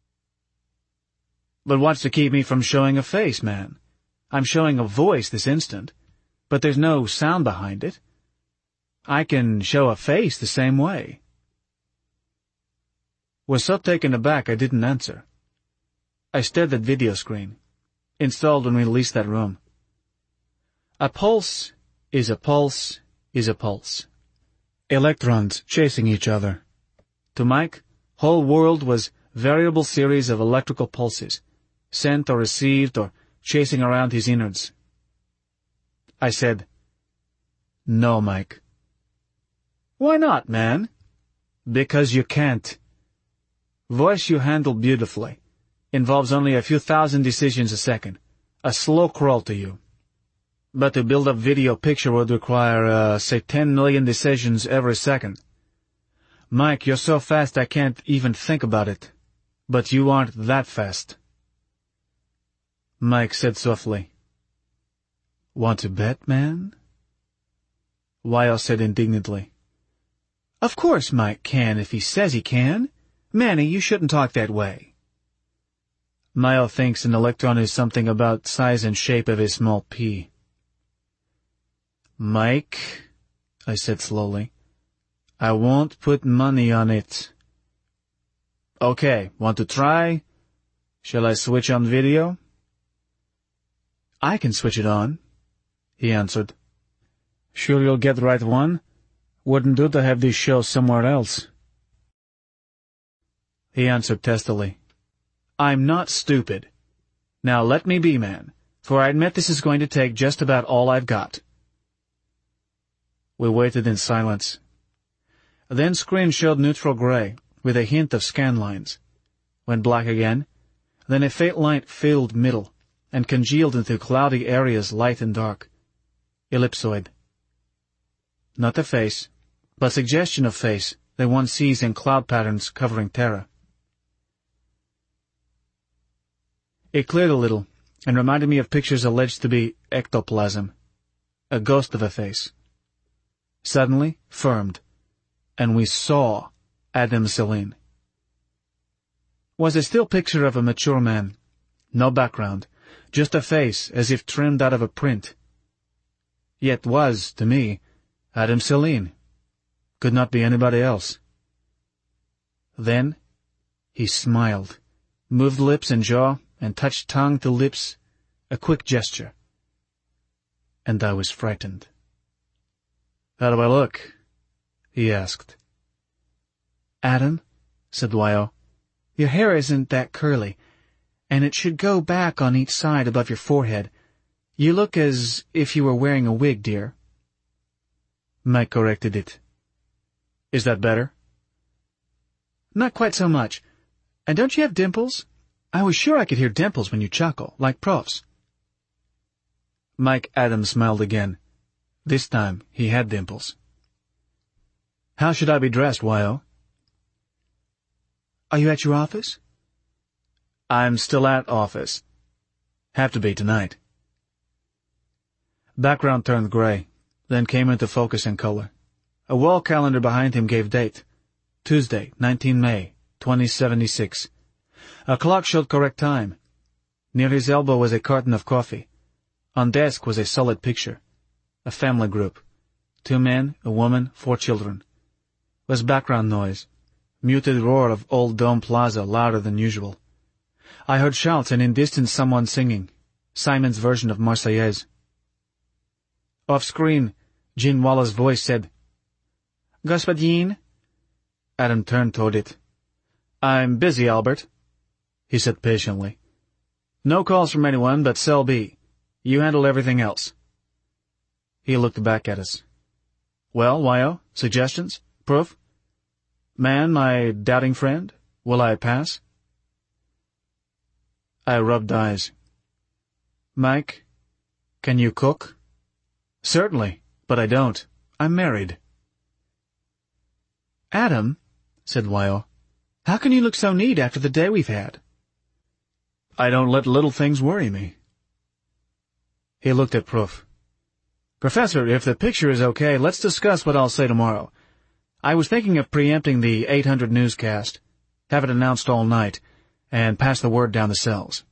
But what's to keep me from showing a face, man? I'm showing a voice this instant, but there's no sound behind it. I can show a face the same way. Was so taken aback I didn't answer. I stared at video screen, installed when we leased that room. A pulse is a pulse is a pulse. Electrons chasing each other. To Mike, whole world was variable series of electrical pulses, sent or received or chasing around his innards. I said, no, Mike. Why not, man? Because you can't. Voice you handle beautifully. Involves only a few thousand decisions a second. A slow crawl to you. But to build up video picture would require, uh, say ten million decisions every second. Mike, you're so fast I can't even think about it. But you aren't that fast. Mike said softly, want to bet, man? Wyo said indignantly, of course Mike can if he says he can. Manny, you shouldn't talk that way. Myo thinks an electron is something about size and shape of a small pea. Mike, I said slowly, I won't put money on it. Okay, want to try? Shall I switch on video? I can switch it on, he answered. Sure you'll get the right one? Wouldn't do to have this show somewhere else. He answered testily, I'm not stupid. Now let me be, man, for I admit this is going to take just about all I've got. We waited in silence. Then screen showed neutral gray, with a hint of scan lines. Went black again, then a faint light filled middle, and congealed into cloudy areas light and dark. Ellipsoid. Not a face, but suggestion of face that one sees in cloud patterns covering Terra. It cleared a little, and reminded me of pictures alleged to be ectoplasm, a ghost of a face. Suddenly, firmed, and we saw Adam Selene. Was a still picture of a mature man, no background, just a face as if trimmed out of a print. Yet was, to me, Adam Selene. Could not be anybody else. Then, he smiled, moved lips and jaw, and touched tongue to lips, a quick gesture. And I was frightened. How do I look? He asked. Adam, said Wyo, your hair isn't that curly, and it should go back on each side above your forehead. You look as if you were wearing a wig, dear. Mike corrected it. Is that better? Not quite so much. And don't you have dimples? I was sure I could hear dimples when you chuckle, like Prof's. Mike Adams smiled again. This time he had dimples. How should I be dressed, Wyo? Are you at your office? I'm still at office. Have to be tonight. Background turned gray, then came into focus in color. A wall calendar behind him gave date. Tuesday, nineteenth May, twenty seventy-six. A clock showed correct time. Near his elbow was a carton of coffee. On desk was a solid picture. A family group. Two men, a woman, four children. Was background noise. Muted roar of Old Dome Plaza louder than usual. I heard shouts and in distance someone singing. Simon's version of Marseillaise. Off-screen, Ginwala's voice said, Господин? Adam turned toward it. I'm busy, Albert, he said patiently. No calls from anyone but Cell B. You handle everything else. He looked back at us. Well, Wyo, suggestions? Proof? Man, my doubting friend, will I pass? I rubbed eyes. Mike, can you cook? Certainly, but I don't. I'm married. Adam, said Wyo, how can you look so neat after the day we've had? I don't let little things worry me. He looked at Proof. Professor, if the picture is okay, let's discuss what I'll say tomorrow. I was thinking of preempting the eight hundred newscast, have it announced all night, and pass the word down the cells.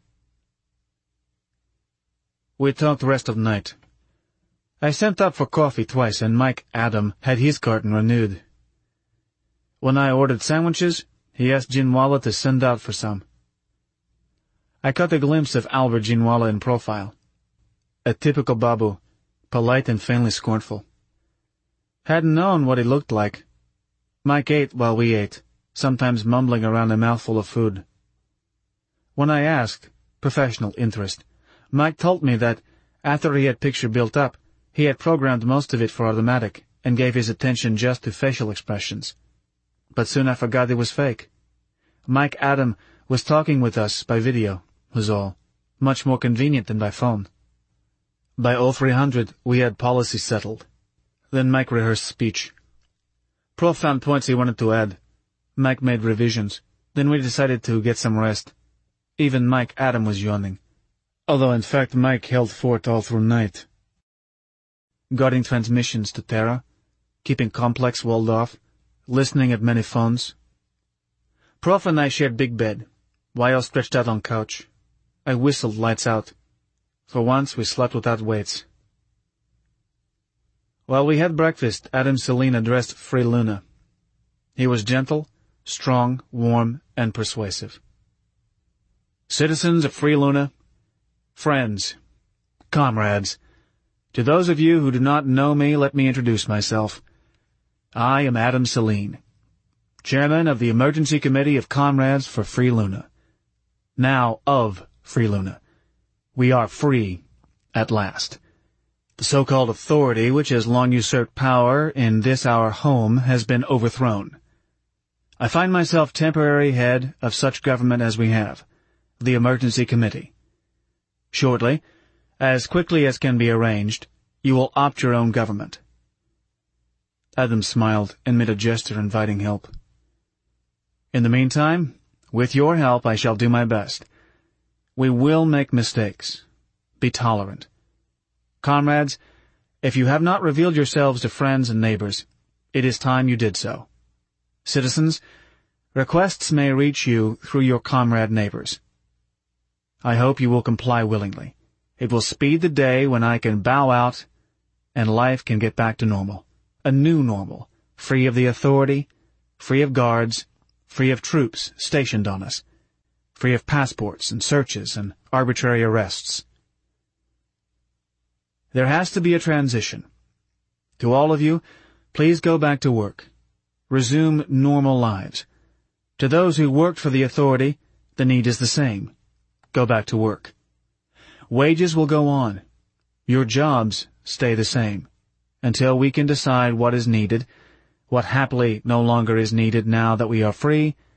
We talked the rest of the night. I sent up for coffee twice, and Mike Adam had his carton renewed. When I ordered sandwiches, he asked Ginwala to send out for some. I caught a glimpse of Albert Ginwala in profile. A typical Babu, polite and faintly scornful. Hadn't known what he looked like. Mike ate while we ate, sometimes mumbling around a mouthful of food. When I asked, professional interest, Mike told me that, after he had picture built up, he had programmed most of it for automatic and gave his attention just to facial expressions. But soon I forgot it was fake. Mike Adam was talking with us by video, was all. Much more convenient than by phone. By oh three hundred, we had policy settled. Then Mike rehearsed speech. Prof found points he wanted to add. Mike made revisions. Then we decided to get some rest. Even Mike Adam was yawning. Although in fact Mike held fort all through night. Guarding transmissions to Terra, keeping Complex walled off, listening at many phones. Prof and I shared big bed. Wyo stretched out on couch. I whistled lights out. For once we slept without weights. While we had breakfast, Adam Celine addressed Free Luna. He was gentle, strong, warm, and persuasive. Citizens of Free Luna, friends, comrades, to those of you who do not know me, let me introduce myself. I am Adam Celine, chairman of the Emergency Committee of Comrades for Free Luna. Now of Free Luna. We are free, at last. The so-called authority which has long usurped power in this our home has been overthrown. I find myself temporary head of such government as we have, the Emergency Committee. Shortly, as quickly as can be arranged, you will opt your own government. Adam smiled and made a gesture inviting help. In the meantime, with your help I shall do my best. We will make mistakes. Be tolerant. Comrades, if you have not revealed yourselves to friends and neighbors, it is time you did so. Citizens, requests may reach you through your comrade neighbors. I hope you will comply willingly. It will speed the day when I can bow out and life can get back to normal. A new normal, free of the authority, free of guards, free of troops stationed on us, free of passports and searches and arbitrary arrests. There has to be a transition. To all of you, please go back to work. Resume normal lives. To those who worked for the authority, the need is the same. Go back to work. Wages will go on. Your jobs stay the same. until we can decide what is needed, what happily no longer is needed now that we are free,